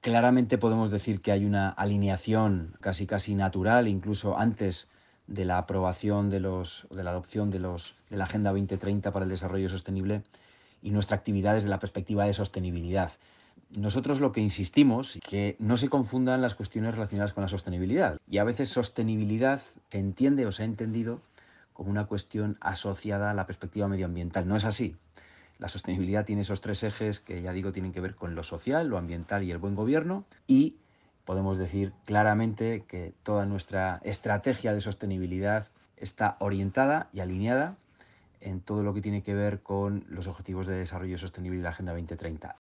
Claramente podemos decir que hay una alineación casi natural, incluso antes de la aprobación de la adopción de la Agenda 2030 para el Desarrollo Sostenible y nuestra actividad desde la perspectiva de sostenibilidad. Nosotros lo que insistimos es que no se confundan las cuestiones relacionadas con la sostenibilidad. Y a veces sostenibilidad se entiende o se ha entendido como una cuestión asociada a la perspectiva medioambiental. No es así. La sostenibilidad tiene esos tres ejes que, ya digo, tienen que ver con lo social, lo ambiental y el buen gobierno. Y podemos decir claramente que toda nuestra estrategia de sostenibilidad está orientada y alineada en todo lo que tiene que ver con los Objetivos de Desarrollo Sostenible y la Agenda 2030.